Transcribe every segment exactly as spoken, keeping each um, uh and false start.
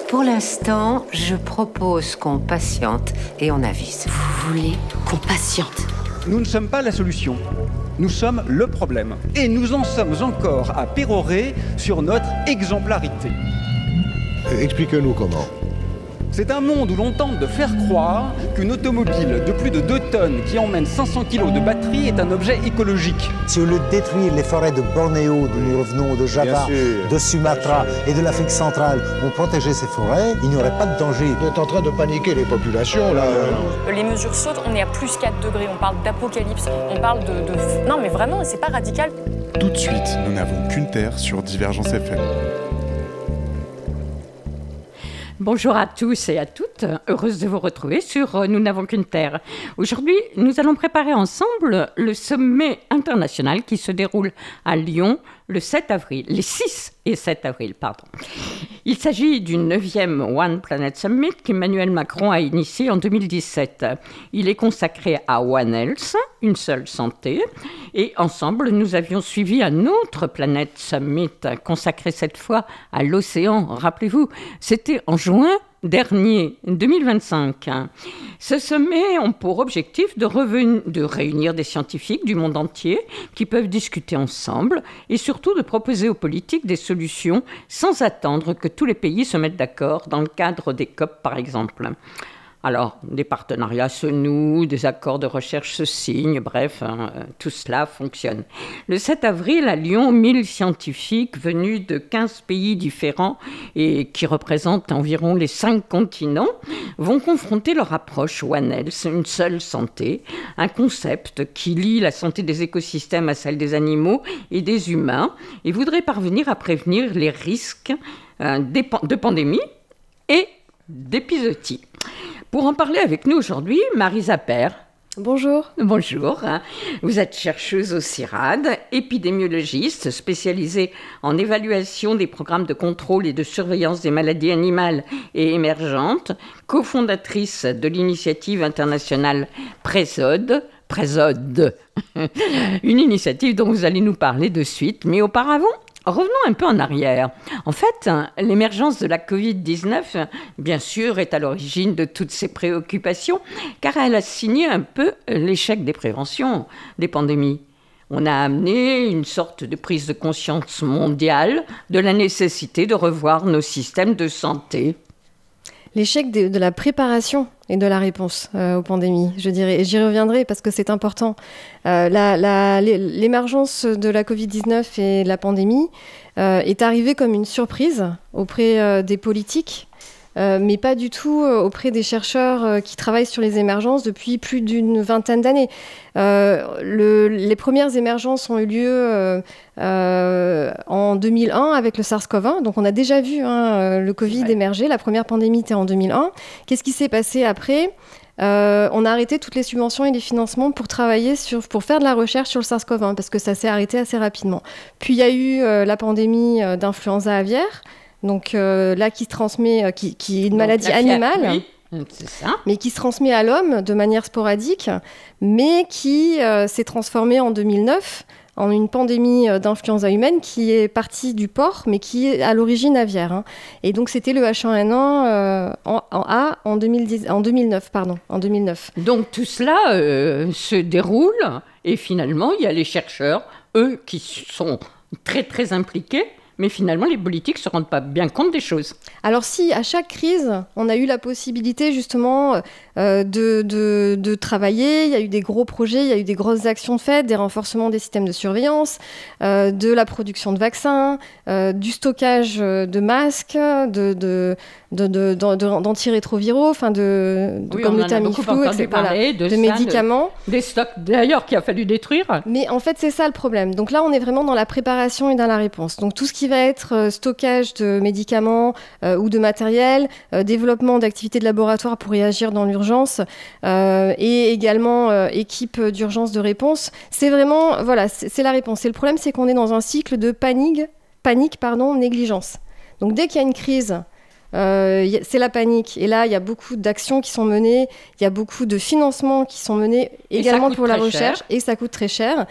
Pour l'instant, je propose qu'on patiente et on avise. Vous voulez qu'on patiente ? Nous ne sommes pas la solution. Nous sommes le problème. Et nous en sommes encore à pérorer sur notre exemplarité. Expliquez-nous comment. C'est un monde où l'on tente de faire croire qu'une automobile de plus de deux tonnes qui emmène cinq cents kilos de batterie est un objet écologique. Si au lieu de détruire les forêts de Bornéo, d'où nous revenons, de Java, de Sumatra et de l'Afrique centrale, on protégeait ces forêts, il n'y aurait pas de danger. Vous êtes en train de paniquer les populations, là. Les mesures sautent, on est à plus quatre degrés, on parle d'apocalypse, on parle de, de... Non mais vraiment, c'est pas radical. Tout de suite, nous n'avons qu'une terre sur Divergence F M. Bonjour à tous et à toutes, heureuse de vous retrouver sur Nous n'avons qu'une terre. Aujourd'hui, nous allons préparer ensemble le sommet international qui se déroule à Lyon le sept avril, les six et sept avril, pardon. Il s'agit du neuvième One Planet Summit qu'Emmanuel Macron a initié en deux mille dix-sept. Il est consacré à One Health, une seule santé. Et ensemble, nous avions suivi un autre Planet Summit consacré cette fois à l'océan. Rappelez-vous, c'était en juin dernier, deux mille vingt-cinq. Ce sommet a pour objectif de, reven- de réunir des scientifiques du monde entier qui peuvent discuter ensemble et surtout de proposer aux politiques des solutions sans attendre que tous les pays se mettent d'accord dans le cadre des C O P par exemple. Alors, des partenariats se nouent, des accords de recherche se signent, bref, hein, tout cela fonctionne. Le sept avril, à Lyon, mille scientifiques venus de quinze pays différents et qui représentent environ les cinq continents vont confronter leur approche One Health, une seule santé, un concept qui lie la santé des écosystèmes à celle des animaux et des humains et voudrait parvenir à prévenir les risques euh, de pandémie et d'épizootie. Pour en parler avec nous aujourd'hui, Marisa Peer. Bonjour. Bonjour. Vous êtes chercheuse au CIRAD, épidémiologiste spécialisée en évaluation des programmes de contrôle et de surveillance des maladies animales et émergentes, cofondatrice de l'initiative internationale Présode. Présode, une initiative dont vous allez nous parler de suite. Mais auparavant, revenons un peu en arrière. En fait, l'émergence de la covid dix-neuf, bien sûr, est à l'origine de toutes ces préoccupations, car elle a signé un peu l'échec des préventions des pandémies. On a amené une sorte de prise de conscience mondiale de la nécessité de revoir nos systèmes de santé. L'échec de, de la préparation et de la réponse euh, aux pandémies, je dirais. Et j'y reviendrai parce que c'est important. Euh, la, la, l'émergence de la covid dix-neuf et de la pandémie euh, est arrivée comme une surprise auprès euh, des politiques, euh, mais pas du tout euh, auprès des chercheurs euh, qui travaillent sur les émergences depuis plus d'une vingtaine d'années. Euh, le, les premières émergences ont eu lieu euh, euh, en deux mille un avec le SARS-CoV un. Donc on a déjà vu hein, le Covid ouais. émerger. La première pandémie était en deux mille un. Qu'est-ce qui s'est passé après ? Euh, on a arrêté toutes les subventions et les financements pour travailler sur, pour faire de la recherche sur le SARS-CoV un parce que ça s'est arrêté assez rapidement. Puis il y a eu euh, la pandémie euh, d'influenza aviaire, donc euh, là qui se transmet, euh, qui, qui est une donc, maladie animale. Oui. C'est ça. Mais qui se transmet à l'homme de manière sporadique, mais qui euh, s'est transformée en deux mille neuf en une pandémie d'influenza humaine qui est partie du porc, mais qui est à l'origine aviaire. Hein. Et donc c'était le H un N un euh, en, en A en, deux mille dix, en deux mille neuf, pardon, en deux mille neuf. Donc tout cela euh, se déroule et finalement il y a les chercheurs, eux, qui sont très très impliqués. Mais finalement, les politiques ne se rendent pas bien compte des choses. Alors si, à chaque crise, on a eu la possibilité justement euh, de, de, de travailler, il y a eu des gros projets, il y a eu des grosses actions faites, des renforcements des systèmes de surveillance, euh, de la production de vaccins, euh, du stockage de masques, de, de, de, de, de, de, d'antirétroviraux, enfin de, de oui, comme le Tamiflu, et cetera. Parler de, de ça, médicaments. De, des stocks d'ailleurs qu'il a fallu détruire. Mais en fait, c'est ça le problème. Donc là, on est vraiment dans la préparation et dans la réponse. Donc tout ce qui va être euh, stockage de médicaments euh, ou de matériel, euh, développement d'activités de laboratoire pour réagir dans l'urgence euh, et également euh, équipe d'urgence de réponse, c'est vraiment, voilà, c'est, c'est la réponse. Et le problème, c'est qu'on est dans un cycle de panique, panique, pardon, négligence. Donc dès qu'il y a une crise, Euh, c'est la panique. Et là, il y a beaucoup d'actions qui sont menées, il y a beaucoup de financements qui sont menés également pour la recherche, cher. Et ça coûte très cher.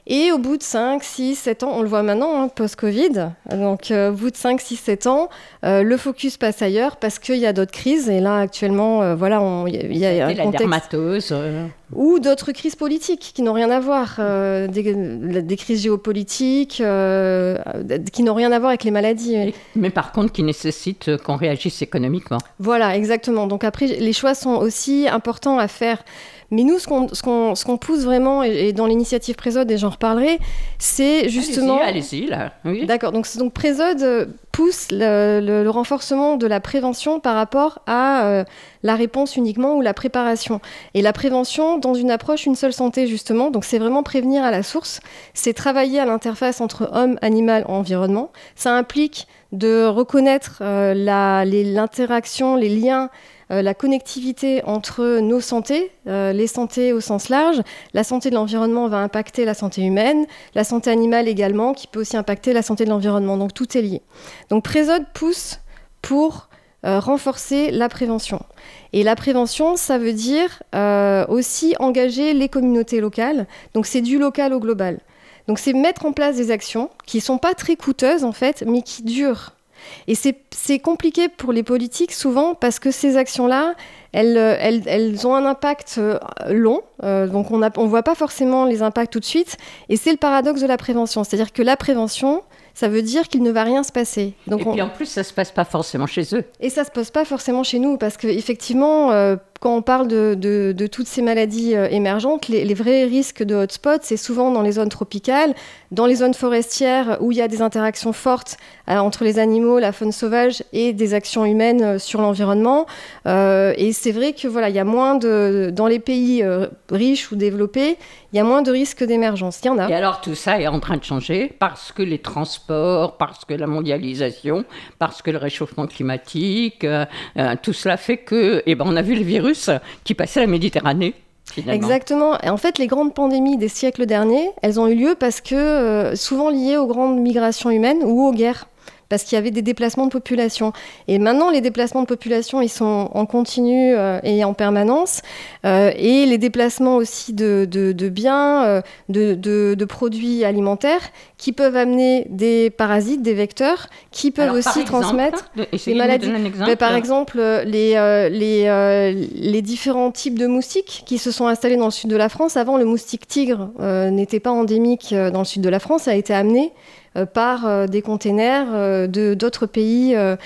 Et au bout de cinq, six, sept ans, on le voit maintenant, hein, post-Covid, donc euh, au bout de cinq, six, sept ans, euh, le focus passe ailleurs parce qu'il y a d'autres crises. Et là, actuellement, euh, voilà, il y, y a un et la contexte... dermatose. Euh... Ou d'autres crises politiques qui n'ont rien à voir, euh, des, des crises géopolitiques euh, qui n'ont rien à voir avec les maladies. Mais par contre, qui nécessitent qu'on réagisse économiquement. Voilà, exactement. Donc après, les choix sont aussi importants à faire. Mais nous, ce qu'on, ce qu'on, ce qu'on pousse vraiment, et, et dans l'initiative Présode, et j'en reparlerai, c'est justement... Allez-y, allez-y, là. Oui. D'accord, donc, donc Présode pousse le, le, le renforcement de la prévention par rapport à euh, la réponse uniquement ou la préparation. Et la prévention dans une approche une seule santé, justement. Donc c'est vraiment prévenir à la source. C'est travailler à l'interface entre homme, animal, environnement. Ça implique de reconnaître euh, la, les, l'interaction, les liens, Euh, la connectivité entre nos santés, euh, les santés au sens large. La santé de l'environnement va impacter la santé humaine, la santé animale également, qui peut aussi impacter la santé de l'environnement. Donc tout est lié. Donc Présode pousse pour euh, renforcer la prévention. Et la prévention, ça veut dire euh, aussi engager les communautés locales. Donc c'est du local au global. Donc c'est mettre en place des actions qui ne sont pas très coûteuses en fait, mais qui durent. Et c'est, c'est compliqué pour les politiques souvent parce que ces actions-là, elles, elles, elles ont un impact long, euh, donc on ne on voit pas forcément les impacts tout de suite. Et c'est le paradoxe de la prévention, c'est-à-dire que la prévention, ça veut dire qu'il ne va rien se passer. Donc et on... puis en plus, ça ne se passe pas forcément chez eux. Et ça ne se passe pas forcément chez nous parce qu'effectivement, euh, quand on parle de, de, de toutes ces maladies euh, émergentes, les, les vrais risques de hotspots, c'est souvent dans les zones tropicales, dans les zones forestières où il y a des interactions fortes euh, entre les animaux, la faune sauvage et des actions humaines euh, sur l'environnement. Euh, et c'est vrai que voilà, il y a moins de, dans les pays euh, riches ou développés, il y a moins de risques d'émergence. Il y en a. Et alors tout ça est en train de changer parce que les transports, parce que la mondialisation, parce que le réchauffement climatique, euh, euh, tout cela fait que, eh ben, on a vu le virus qui passait la Méditerranée. Finalement. Exactement. Et en fait, les grandes pandémies des siècles derniers, elles ont eu lieu parce que, euh, souvent liées aux grandes migrations humaines ou aux guerres, parce qu'il y avait des déplacements de population. Et maintenant, les déplacements de population, ils sont en continu euh, et en permanence. Euh, et les déplacements aussi de, de, de biens, euh, de, de, de produits alimentaires qui peuvent amener des parasites, des vecteurs, qui peuvent Alors, aussi exemple, transmettre des maladies. Un exemple. Mais par exemple, les, euh, les, euh, les différents types de moustiques qui se sont installés dans le sud de la France. Avant, le moustique tigre euh, n'était pas endémique euh, dans le sud de la France, ça a été amené euh, par euh, des containers euh, de, d'autres pays euh,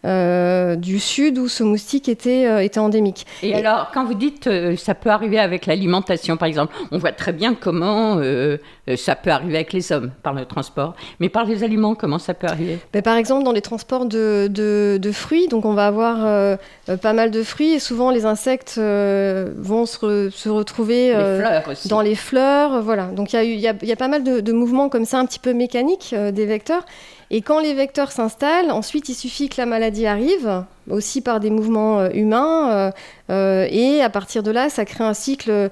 euh, du sud où ce moustique était, euh, était endémique. Et, Et alors, quand vous dites euh, ça peut arriver avec l'alimentation, par exemple, on voit très bien comment euh, ça peut arriver avec les hommes par le transport. Mais par les aliments, comment ça peut arriver ? Ben, par exemple, dans les transports de, de, de fruits, donc on va avoir euh, pas mal de fruits et souvent les insectes euh, vont se, re, se retrouver euh, les fleurs aussi. dans les fleurs. Voilà. Donc il y a, eu, y, a, y a pas mal de, de mouvements comme ça, un petit peu mécaniques euh, des vecteurs. Et quand les vecteurs s'installent, ensuite il suffit que la maladie arrive, aussi par des mouvements euh, humains, euh, euh, et à partir de là, ça crée un cycle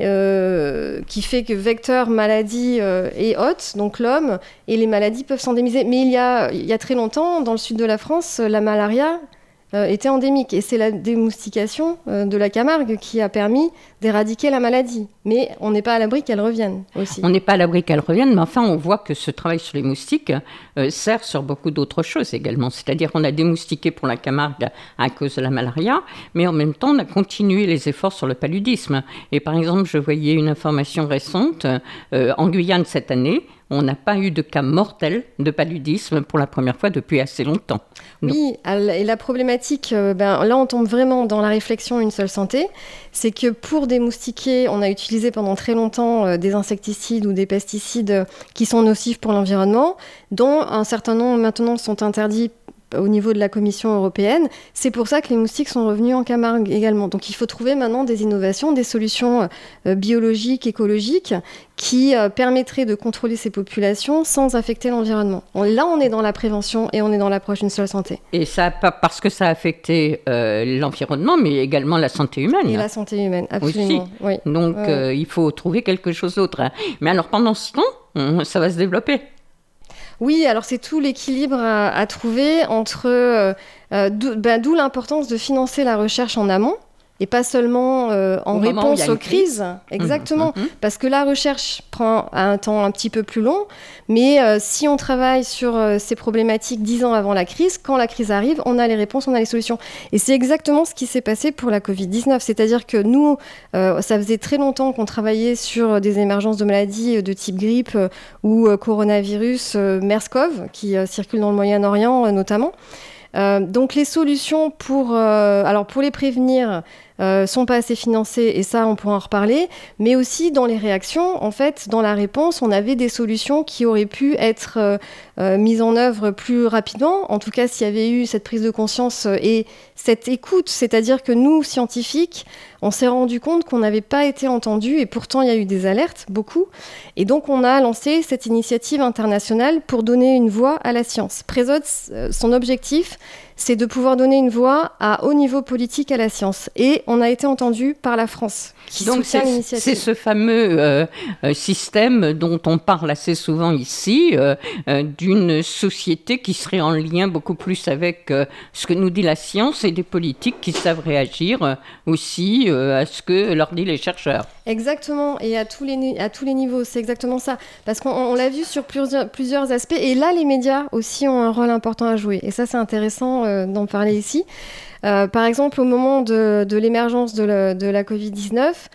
euh, qui fait que vecteur, maladie euh, et hôte, donc l'homme, et les maladies peuvent s'endémiser. Mais il y a, il y a très longtemps, dans le sud de la France, la malaria euh, était endémique, et c'est la démoustication euh, de la Camargue qui a permis d'éradiquer la maladie. Mais on n'est pas à l'abri qu'elle revienne aussi. On n'est pas à l'abri qu'elle revienne, mais enfin, on voit que ce travail sur les moustiques euh, sert sur beaucoup d'autres choses également. C'est-à-dire qu'on a démoustiqué pour la Camargue à cause de la malaria, mais en même temps, on a continué les efforts sur le paludisme. Et par exemple, je voyais une information récente, euh, en Guyane cette année, on n'a pas eu de cas mortels de paludisme pour la première fois depuis assez longtemps. Donc... Oui, et la problématique, euh, ben, là on tombe vraiment dans la réflexion Une seule santé, c'est que pour démoustiquer, on a utilisé pendant très longtemps euh, des insecticides ou des pesticides euh, qui sont nocifs pour l'environnement, dont un certain nombre maintenant sont interdits au niveau de la Commission européenne. C'est pour ça que les moustiques sont revenus en Camargue également. Donc il faut trouver maintenant des innovations, des solutions euh, biologiques, écologiques, qui euh, permettraient de contrôler ces populations sans affecter l'environnement. On, là, on est dans la prévention et on est dans l'approche d'une seule santé. Et ça, pas parce que ça a affecté euh, l'environnement, mais également la santé humaine. Et la santé humaine, absolument. Aussi. Oui. Donc ouais. euh, il faut trouver quelque chose d'autre. Hein. Mais alors pendant ce temps, on, ça va se développer. Oui, alors c'est tout l'équilibre à, à trouver entre, euh, euh, d'où, ben, d'où l'importance de financer la recherche en amont, et pas seulement euh, en Au moment où il réponse y a une aux crises. crise. Exactement, Mmh, mmh. parce que la recherche prend un temps un petit peu plus long, mais euh, si on travaille sur euh, ces problématiques dix ans avant la crise, quand la crise arrive, on a les réponses, on a les solutions. Et c'est exactement ce qui s'est passé pour la covid dix-neuf, c'est-à-dire que nous, euh, ça faisait très longtemps qu'on travaillait sur des émergences de maladies de type grippe euh, ou euh, coronavirus euh, MERS-CoV, qui euh, circulent dans le Moyen-Orient euh, notamment. Euh, donc les solutions pour, euh, alors pour les prévenir euh, sont pas assez financées, et ça on pourra en reparler, mais aussi dans les réactions, en fait, dans la réponse, on avait des solutions qui auraient pu être euh, euh, mises en œuvre plus rapidement, en tout cas s'il y avait eu cette prise de conscience euh, et cette écoute, c'est-à-dire que nous, scientifiques, on s'est rendu compte qu'on n'avait pas été entendus, et pourtant il y a eu des alertes, beaucoup, et donc on a lancé cette initiative internationale pour donner une voix à la science. Présode, son objectif, c'est de pouvoir donner une voix à haut niveau politique à la science. Et on a été entendu par la France, qui Donc soutient c'est, l'initiative. c'est ce fameux euh, euh, système dont on parle assez souvent ici, euh, euh, d'une société qui serait en lien beaucoup plus avec euh, ce que nous dit la science, et des politiques qui savent réagir euh, aussi euh, à ce que leur disent les chercheurs. Exactement, et à tous les, à tous les niveaux, c'est exactement ça. Parce qu'on on l'a vu sur plusieurs, plusieurs aspects, et là, les médias aussi ont un rôle important à jouer. Et ça, c'est intéressant euh, d'en parler ici. Euh, par exemple, au moment de, de l'émergence de, le, de la covid dix-neuf,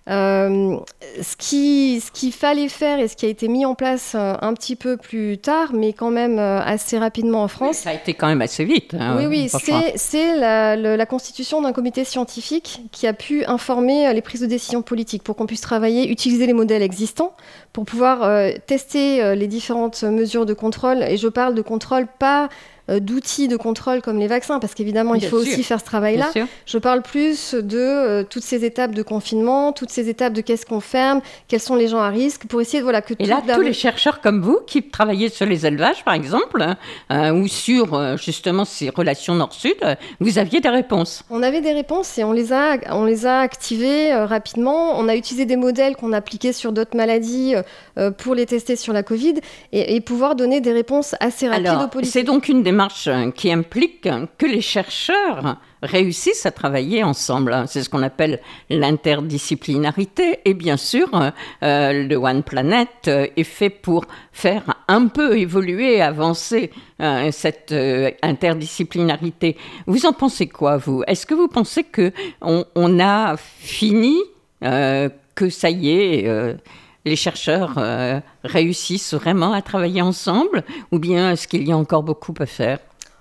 euh, ce, qui, ce qu'il fallait faire et ce qui a été mis en place euh, un petit peu plus tard, mais quand même euh, assez rapidement en France. Ça a été quand même assez vite. Hein, oui, oui, c'est, c'est la, le, la constitution d'un comité scientifique qui a pu informer euh, les prises de décision politiques pour qu'on puisse travailler, utiliser les modèles existants pour pouvoir euh, tester euh, les différentes mesures de contrôle. Et je parle de contrôle pas euh, d'outils de contrôle comme les vaccins, parce qu'évidemment, il Bien faut sûr. aussi faire ce travail-là. Bien sûr. Je parle plus de euh, toutes ces étapes de confinement, toutes ces étapes de qu'est-ce qu'on ferme, quels sont les gens à risque, pour essayer de, voilà, que Et là, toute la- tous les chercheurs comme vous, qui travaillez sur les élevages, par exemple, euh, ou sur euh, justement ces relations nord-sud, euh, vous aviez des réponses. On avait des réponses et on les a, on les a activées euh, rapidement. On a utilisé des modèles qu'on appliquait sur d'autres maladies euh, pour les tester sur la Covid et, et pouvoir donner des réponses assez rapides Alors, aux politiques. c'est donc une démarche euh, qui implique que les chercheurs réussissent à travailler ensemble. C'est ce qu'on appelle l'interdisciplinarité. Et bien sûr, euh, euh, le One Planet euh, est fait pour faire un peu évoluer, avancer euh, cette euh, interdisciplinarité. Vous en pensez quoi, vous ? Est-ce que vous pensez qu'on on a fini, euh, que ça y est, euh, les chercheurs euh, réussissent vraiment à travailler ensemble, ou bien est-ce qu'il y a encore beaucoup à faire ?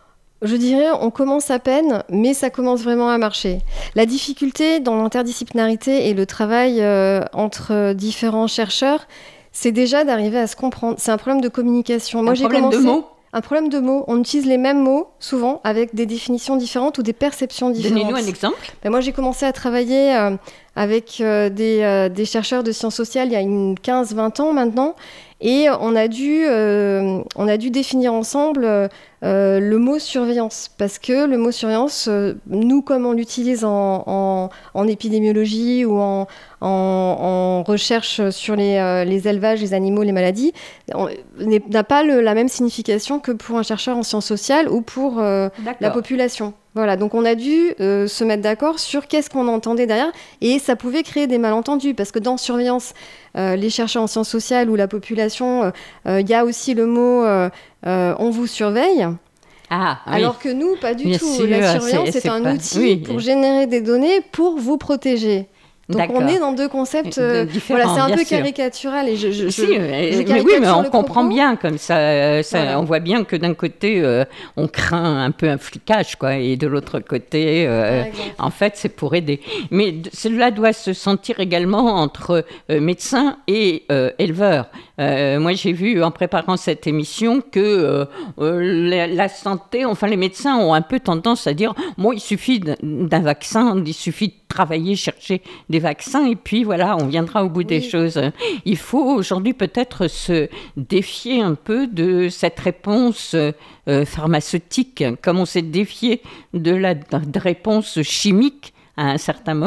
Je dirais, on commence à peine, mais ça commence vraiment à marcher. La difficulté dans l'interdisciplinarité et le travail euh, entre différents chercheurs, c'est déjà d'arriver à se comprendre. C'est un problème de communication. Moi, Un j'ai problème commencé... de mots ? Un problème de mots. On utilise les mêmes mots, souvent, avec des définitions différentes ou des perceptions différentes. Donnez-nous un exemple. Ben, moi, j'ai commencé à travailler euh, avec euh, des, euh, des chercheurs de sciences sociales il y a une quinze vingt ans maintenant. Et on a dû, euh, on a dû définir ensemble euh, le mot surveillance. Parce que le mot surveillance, euh, nous, comme on l'utilise en, en, en épidémiologie ou en, en, en recherche sur les, euh, les élevages, les animaux, les maladies, on, n'a pas le, la même signification que pour un chercheur en sciences sociales ou pour euh, la population. Voilà, donc on a dû euh, se mettre d'accord sur qu'est-ce qu'on entendait derrière, et ça pouvait créer des malentendus, parce que dans surveillance, euh, les chercheurs en sciences sociales ou la population, il euh, y a aussi le mot euh, euh, « on vous surveille ». Ah, oui. Alors que nous, pas du Bien tout. sûr, La surveillance, c'est- c'est, c'est un pas- outil oui. pour générer des données pour vous protéger. Donc D'accord. on est dans deux concepts, De- euh, différents, voilà, c'est un bien peu sûr. caricatural. Et je, je, Si, je- mais, je mais oui, caricature mais on le comprend propos. bien comme ça. euh, ça Voilà. On voit bien que d'un côté, euh, on craint un peu un flicage, quoi, et de l'autre côté, euh, Par exemple. en fait, c'est pour aider. Mais d- cela doit se sentir également entre euh, médecins et euh, éleveurs. Euh, moi, j'ai vu en préparant cette émission que euh, euh, la, la santé, enfin, les médecins ont un peu tendance à dire, moi, il suffit d'un, d'un vaccin, il suffit de travailler, chercher des vaccins, et puis voilà, on viendra au bout des Oui. choses. Il faut aujourd'hui peut-être se défier un peu de cette réponse euh, pharmaceutique, comme on s'est défié de la de réponse chimique à un certain moment.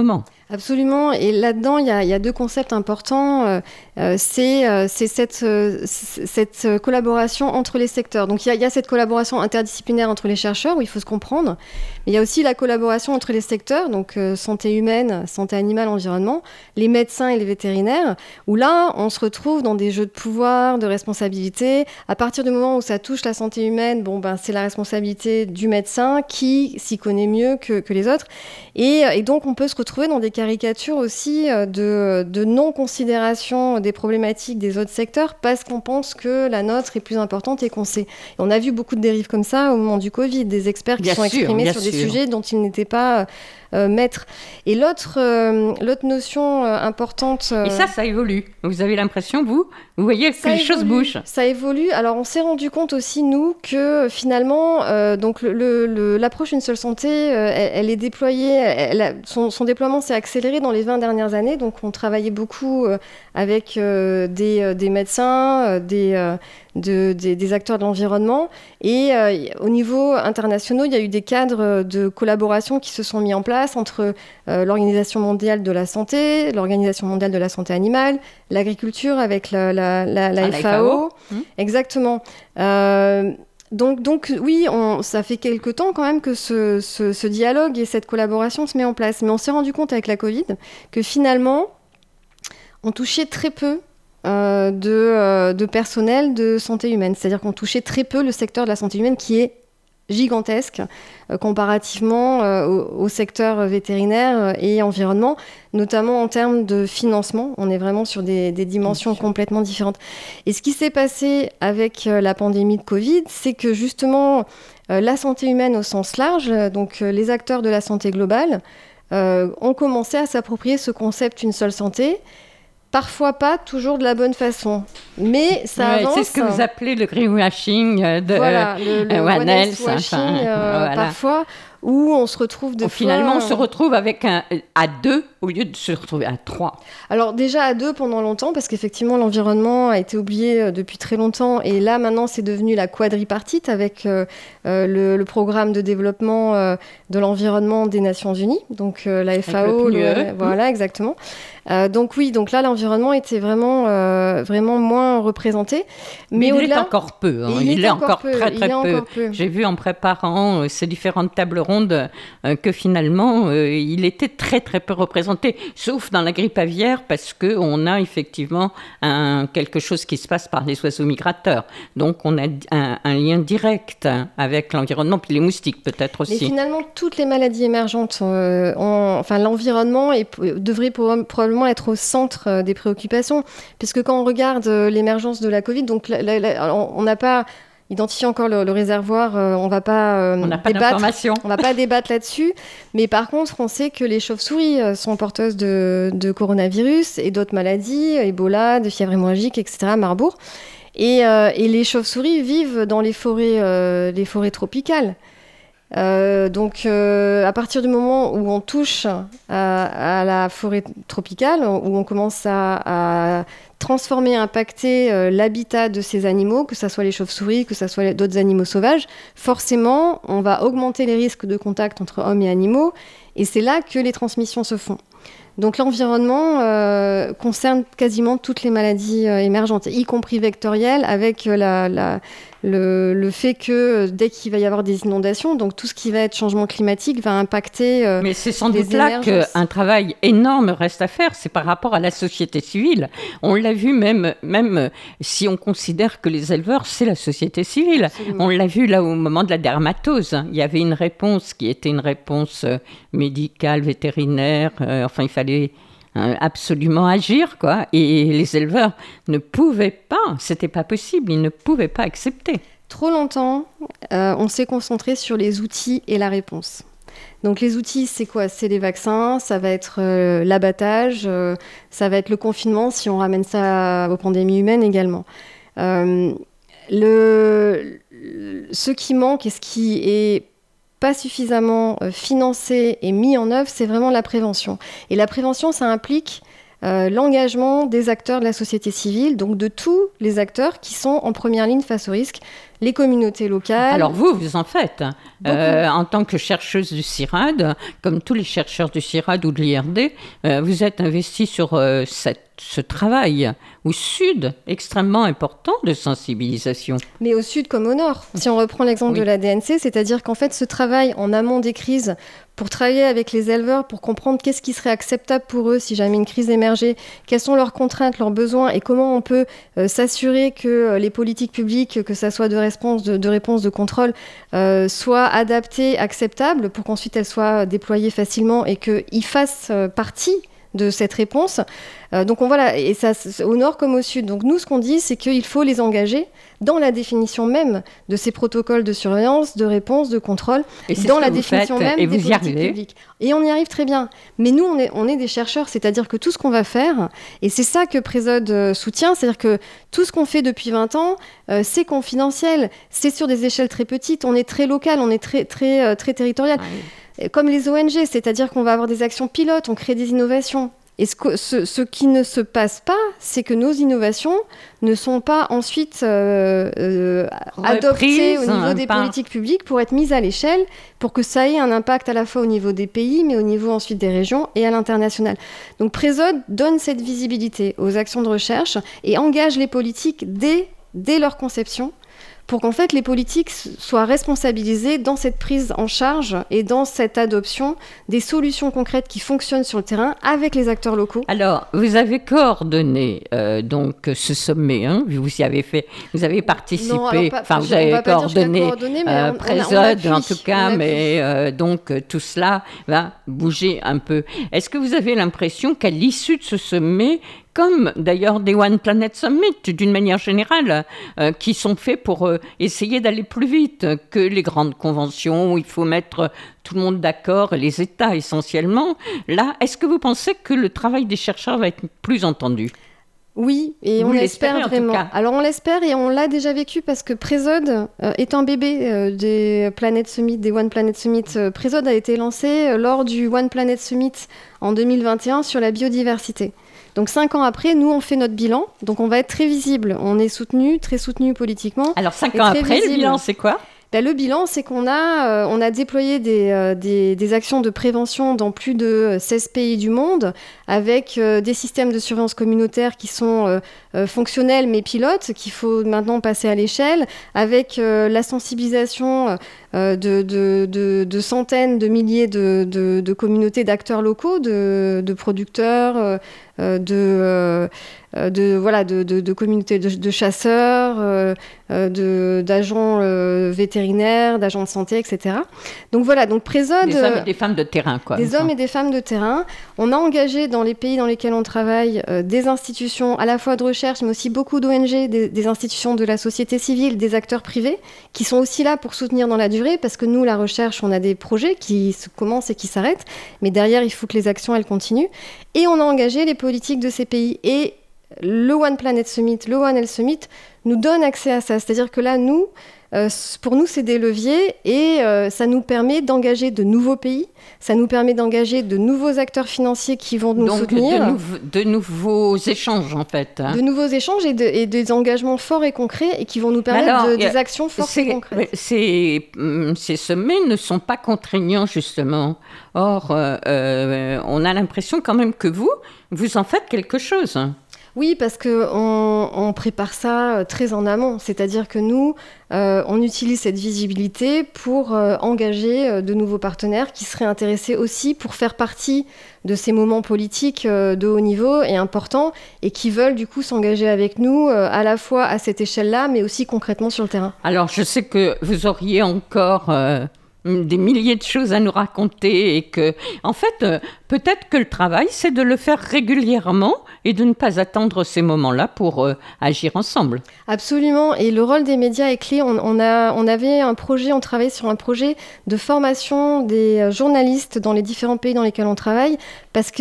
Absolument. Et là-dedans, il y a, il y a deux concepts importants. Euh, euh, c'est euh, c'est cette, euh, cette collaboration entre les secteurs. Donc, il y, a, il y a cette collaboration interdisciplinaire entre les chercheurs, où il faut se comprendre. Mais il y a aussi la collaboration entre les secteurs, donc euh, santé humaine, santé animale, environnement, les médecins et les vétérinaires, où là, on se retrouve dans des jeux de pouvoir, de responsabilité. À partir du moment où ça touche la santé humaine, bon, ben, c'est la responsabilité du médecin qui s'y connaît mieux que, que les autres. Et, et donc, on peut se retrouver dans des caricatures aussi de, de non-considération des problématiques des autres secteurs parce qu'on pense que la nôtre est plus importante et qu'on sait. Et on a vu beaucoup de dérives comme ça au moment du Covid, des experts qui bien sont sûr, exprimés sur sûr. des sujets dont ils n'étaient pas euh, maîtres. Et l'autre, euh, l'autre notion euh, importante... Euh, et ça, ça évolue. Vous avez l'impression, vous, vous voyez que les évolue, choses bougent. Ça évolue. Alors, on s'est rendu compte aussi, nous, que finalement, euh, donc le, le, le, l'approche Une seule santé, euh, elle, elle est déployée, elle a, son, son déploiement s'est accéléré dans les vingt dernières années. Donc, on travaillait beaucoup euh, avec euh, des, euh, des médecins, euh, des, euh, de, des, des acteurs de l'environnement. Et euh, au niveau international, il y a eu des cadres de collaboration qui se sont mis en place entre euh, l'Organisation mondiale de la santé, l'Organisation mondiale de la santé animale, l'agriculture avec la, la, la, la ah, F A O. La F A O. Mmh. Exactement. Euh, Donc, donc oui, on, ça fait quelque temps quand même que ce, ce, ce dialogue et cette collaboration se met en place. Mais on s'est rendu compte avec la Covid que finalement, on touchait très peu euh, de, euh, de personnel de santé humaine. C'est-à-dire qu'on touchait très peu le secteur de la santé humaine qui est gigantesque euh, comparativement euh, au, au secteur vétérinaire et environnement, notamment en termes de financement. On est vraiment sur des, des dimensions complètement différentes. Et ce qui s'est passé avec euh, la pandémie de Covid, c'est que justement, euh, la santé humaine au sens large, donc euh, les acteurs de la santé globale, euh, ont commencé à s'approprier ce concept Une seule santé. Parfois pas toujours de la bonne façon, mais ça ouais, avance. C'est ce que vous appelez le greenwashing de voilà, le, le euh, One Health washing, enfin, euh, voilà. Parfois, où on se retrouve de fois... Finalement, on se retrouve avec un, à deux au lieu de se retrouver à trois. Alors déjà à deux pendant longtemps, parce qu'effectivement, l'environnement a été oublié depuis très longtemps. Et là, maintenant, c'est devenu la quadripartite avec euh, euh, le, le programme de développement euh, de l'environnement des Nations Unies. Donc euh, la F A O, le, le, voilà, mmh. exactement. Euh, donc oui, donc là, l'environnement était vraiment, euh, vraiment moins représenté. Mais, Mais il est encore peu. Hein. Il, il est encore, encore peu. très, très peu. peu. J'ai vu en préparant euh, ces différentes tables rondes euh, que finalement, euh, il était très, très peu représenté, sauf dans la grippe aviaire, parce qu'on a effectivement un, quelque chose qui se passe par les oiseaux migrateurs. Donc, on a un, un lien direct avec l'environnement, puis les moustiques peut-être aussi. Mais finalement, toutes les maladies émergentes, euh, ont, enfin, l'environnement est, devrait probablement être au centre des préoccupations, puisque quand on regarde l'émergence de la Covid, donc la, la, la, on n'a pas identifié encore le, le réservoir, euh, on va pas euh, on n'a pas débattre, d'informations. On va pas débattre là-dessus, mais par contre, on sait que les chauves-souris euh, sont porteuses de, de coronavirus et d'autres maladies, Ebola, de fièvre hémorragique, et cetera, Marbourg, et, euh, et les chauves-souris vivent dans les forêts, euh, les forêts tropicales. Euh, donc, euh, à partir du moment où on touche à, à la forêt tropicale, où on commence à, à transformer, impacter euh, l'habitat de ces animaux, que ce soit les chauves-souris, que ce soit d'autres animaux sauvages, forcément, on va augmenter les risques de contact entre hommes et animaux, et c'est là que les transmissions se font. Donc l'environnement euh, concerne quasiment toutes les maladies euh, émergentes, y compris vectorielles, avec la, la, le, le fait que dès qu'il va y avoir des inondations, donc tout ce qui va être changement climatique va impacter euh, Mais c'est sans doute là qu'un travail énorme reste à faire, c'est par rapport à la société civile. On l'a vu même, même si on considère que les éleveurs, c'est la société civile. Absolument. On l'a vu là au moment de la dermatose. Il y avait une réponse qui était une réponse médicale, vétérinaire, euh, enfin il fallait absolument agir, quoi. Et les éleveurs ne pouvaient pas, c'était pas possible, ils ne pouvaient pas accepter. Trop longtemps, euh, on s'est concentré sur les outils et la réponse. Donc les outils, c'est quoi ? C'est les vaccins, ça va être euh, l'abattage, euh, ça va être le confinement, si on ramène ça aux pandémies humaines également. Euh, le, le, ce qui manque et ce qui est pas suffisamment euh, financé et mis en œuvre, c'est vraiment la prévention. Et la prévention, ça implique euh, l'engagement des acteurs de la société civile, donc de tous les acteurs qui sont en première ligne face au risque. les communautés locales. Alors vous, vous en faites. Euh, en tant que chercheuse du CIRAD, comme tous les chercheurs du CIRAD ou de l'I R D, euh, vous êtes investie sur euh, cette, ce travail au sud extrêmement important de sensibilisation. Mais au sud comme au nord. Si on reprend l'exemple oui. de la D N C, c'est-à-dire qu'en fait, ce travail en amont des crises, pour travailler avec les éleveurs, pour comprendre qu'est-ce qui serait acceptable pour eux si jamais une crise émergeait, quelles sont leurs contraintes, leurs besoins et comment on peut euh, s'assurer que euh, les politiques publiques, que ça soit de réponse, de, de, réponse, de contrôle, euh, soient adaptées, acceptables, pour qu'ensuite elles soient déployées facilement et qu'ils fassent euh, partie de cette réponse. Euh, donc on voilà, et ça au nord comme au sud. Donc nous, ce qu'on dit, c'est qu'il faut les engager dans la définition même de ces protocoles de surveillance, de réponse, de contrôle, et c'est dans ce la que définition vous faites, même et des vous y politiques arrivez. publiques. Et on y arrive très bien. Mais nous, on est, on est des chercheurs, c'est-à-dire que tout ce qu'on va faire, et c'est ça que Présode euh, soutient, c'est-à-dire que tout ce qu'on fait depuis vingt ans, euh, c'est confidentiel, c'est sur des échelles très petites, on est très local, on est très, très, euh, très territorial. Ouais. Comme les O N G, c'est-à-dire qu'on va avoir des actions pilotes, on crée des innovations. Et ce, que, ce, ce qui ne se passe pas, c'est que nos innovations ne sont pas ensuite euh, euh, adoptées au niveau des par... politiques publiques pour être mises à l'échelle, pour que ça ait un impact à la fois au niveau des pays, mais au niveau ensuite des régions et à l'international. Donc Présode donne cette visibilité aux actions de recherche et engage les politiques dès, dès leur conception, pour qu'en fait les politiques soient responsabilisées dans cette prise en charge et dans cette adoption des solutions concrètes qui fonctionnent sur le terrain avec les acteurs locaux. Alors, vous avez coordonné euh, donc ce sommet, hein, vous y avez fait, vous avez participé, non, alors pas, enfin vous avez coordonné, coordonné euh, Présode en tout cas, mais euh, donc tout cela va bouger un peu. Est-ce que vous avez l'impression qu'à l'issue de ce sommet, comme d'ailleurs des One Planet Summit, d'une manière générale, euh, qui sont faits pour euh, essayer d'aller plus vite que les grandes conventions où il faut mettre tout le monde d'accord, les États essentiellement. Là, est-ce que vous pensez que le travail des chercheurs va être plus entendu ? Oui, et vous on l'espère vraiment. Alors on l'espère et on l'a déjà vécu parce que Présode euh, est un bébé euh, des Planet Summit, des One Planet Summit. Euh, Présode a été lancé euh, lors du One Planet Summit en deux mille vingt et un sur la biodiversité. Donc cinq ans après, nous, on fait notre bilan. Donc on va être très visible. On est soutenu, très soutenu politiquement. Alors cinq ans après, visible. Le bilan, c'est quoi ? Ben, le bilan, c'est qu'on a, euh, on a déployé des, euh, des, des actions de prévention dans plus de seize pays du monde, avec euh, des systèmes de surveillance communautaire qui sont euh, euh, fonctionnels mais pilotes, qu'il faut maintenant passer à l'échelle, avec euh, la sensibilisation euh, de, de, de, de centaines de milliers de, de, de communautés d'acteurs locaux, de, de producteurs, euh, de... Euh, de voilà de, de, de communautés de, de chasseurs, euh, de, d'agents euh, vétérinaires, d'agents de santé, et cetera. Donc voilà, donc Présode... Des hommes et des femmes de terrain, quoi. Des hommes et des femmes de terrain. On a engagé dans les pays dans lesquels on travaille euh, des institutions à la fois de recherche, mais aussi beaucoup d'O N G, des, des institutions de la société civile, des acteurs privés, qui sont aussi là pour soutenir dans la durée, parce que nous, la recherche, on a des projets qui se commencent et qui s'arrêtent, mais derrière, il faut que les actions, elles continuent. Et on a engagé les politiques de ces pays. Et le One Planet Summit, le One Health Summit nous donne accès à ça. C'est-à-dire que là, nous, euh, pour nous, c'est des leviers et euh, ça nous permet d'engager de nouveaux pays, ça nous permet d'engager de nouveaux acteurs financiers qui vont nous Donc, soutenir. Donc, de, de nouveaux échanges, en fait. Hein. De nouveaux échanges et, de, et des engagements forts et concrets et qui vont nous permettre alors, de, des actions fortes et concrètes. Ces, ces sommets ne sont pas contraignants, justement. Or, euh, euh, on a l'impression quand même que vous, vous en faites quelque chose. Oui, parce qu'on on prépare ça très en amont. C'est-à-dire que nous, euh, on utilise cette visibilité pour euh, engager euh, de nouveaux partenaires qui seraient intéressés aussi pour faire partie de ces moments politiques euh, de haut niveau et importants et qui veulent du coup s'engager avec nous euh, à la fois à cette échelle-là, mais aussi concrètement sur le terrain. Alors, je sais que vous auriez encore... Euh... des milliers de choses à nous raconter et que, en fait, euh, peut-être que le travail, c'est de le faire régulièrement et de ne pas attendre ces moments-là pour euh, agir ensemble. Absolument. Et le rôle des médias est clé. On, on, a, on avait un projet, on travaillait sur un projet de formation des journalistes dans les différents pays dans lesquels on travaille parce que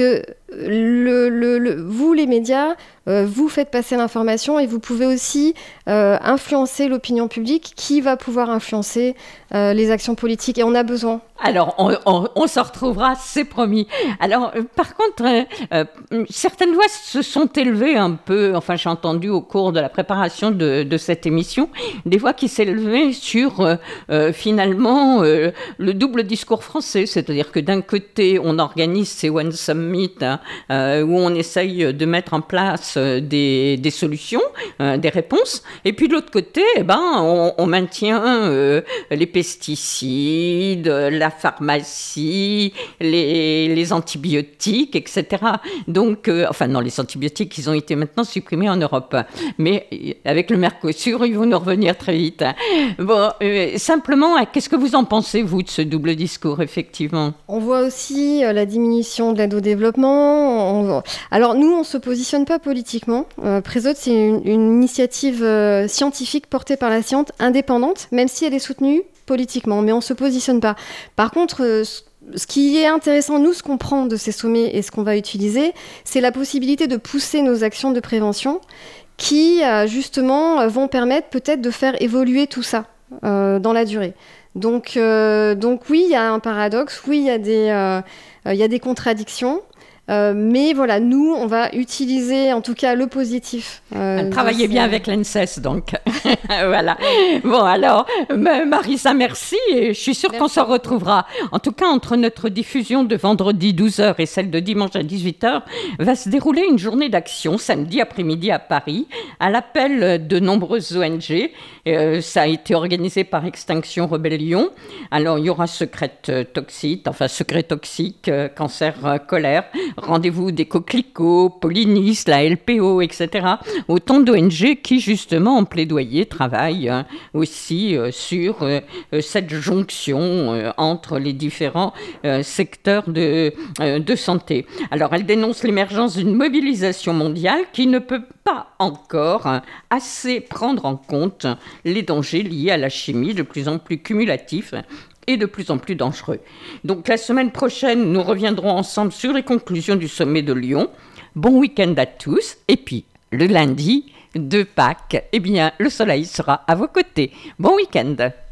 le, le, le, vous, les médias, euh, vous faites passer l'information et vous pouvez aussi euh, influencer l'opinion publique qui va pouvoir influencer euh, les actions politiques. Et on a besoin. Alors, on, on, on se retrouvera, c'est promis. Alors, euh, par contre, euh, euh, certaines voix se sont élevées un peu, enfin, j'ai entendu au cours de la préparation de, de cette émission, des voix qui s'élevaient sur, euh, euh, finalement, euh, le double discours français. C'est-à-dire que d'un côté, on organise ces One Summit, hein, euh, où on essaye de mettre en place euh, des, des solutions, euh, des réponses. Et puis, de l'autre côté, eh ben, on, on maintient euh, les pesticides, la pharmacie, les, les antibiotiques, et cetera. Donc, euh, enfin non, les antibiotiques, ils ont été maintenant supprimés en Europe. Mais avec le Mercosur, ils vont nous revenir très vite. Bon, euh, simplement, qu'est-ce que vous en pensez, vous, de ce double discours, effectivement ? On voit aussi euh, la diminution de l'aide au développement. On... Alors, nous, on ne se positionne pas politiquement. Euh, Présode, c'est une, une initiative euh, scientifique portée par la science indépendante, même si elle est soutenue politiquement, mais on ne se positionne pas. Par contre, euh, ce qui est intéressant, nous, ce qu'on prend de ces sommets et ce qu'on va utiliser, c'est la possibilité de pousser nos actions de prévention qui, euh, justement, euh, vont permettre peut-être de faire évoluer tout ça euh, dans la durée. Donc, euh, donc oui, il y a un paradoxe, oui, il y a des, euh, il y a des contradictions. Euh, mais voilà, nous, on va utiliser en tout cas le positif. Euh, Travaillez ces... bien avec l'A N S E S, donc. Voilà. Bon, alors, Marisa, merci. Et je suis sûre merci. Qu'on se retrouvera. En tout cas, entre notre diffusion de vendredi douze heures et celle de dimanche à dix-huit heures, va se dérouler une journée d'action samedi après-midi à Paris, à l'appel de nombreuses O N G. Euh, ça a été organisé par Extinction Rebellion. Alors, il y aura Secrète Toxique, enfin, Secret Toxique, euh, Cancer euh, Colère. Rendez-vous des Coquelicots, Polinis, la L P O, et cetera. Autant d'O N G qui, justement, en plaidoyer, travaillent hein, aussi euh, sur euh, cette jonction euh, entre les différents euh, secteurs de, euh, de santé. Alors, elle dénonce l'émergence d'une mobilisation mondiale qui ne peut pas encore hein, assez prendre en compte les dangers liés à la chimie de plus en plus cumulatifs et de plus en plus dangereux. Donc la semaine prochaine, nous reviendrons ensemble sur les conclusions du sommet de Lyon. Bon week-end à tous. Et puis, le lundi de Pâques, eh bien, le soleil sera à vos côtés. Bon week-end.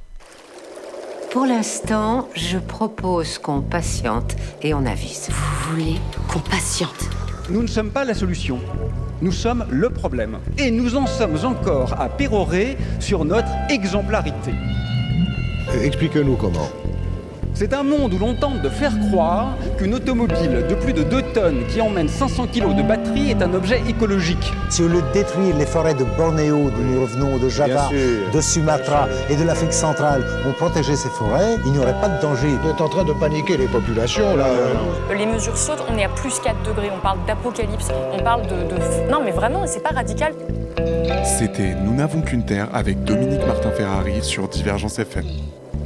Pour l'instant, je propose qu'on patiente et on avise. Vous voulez qu'on patiente ? Nous ne sommes pas la solution. Nous sommes le problème. Et nous en sommes encore à pérorer sur notre exemplarité. Expliquez-nous comment. C'est un monde où l'on tente de faire croire qu'une automobile de plus de deux tonnes qui emmène cinq cents kilos de batterie est un objet écologique. Si au lieu de détruire les forêts de Bornéo, d'où nous revenons, de Java, de Sumatra et de l'Afrique centrale, on protégeait ces forêts, il n'y aurait pas de danger. Vous êtes en train de paniquer les populations, là. Les mesures sautent, on est à plus quatre degrés, on parle d'apocalypse, on parle de... de... Non mais vraiment, c'est pas radical. C'était Nous n'avons qu'une terre avec Dominique Martin-Ferrari sur Divergence F M.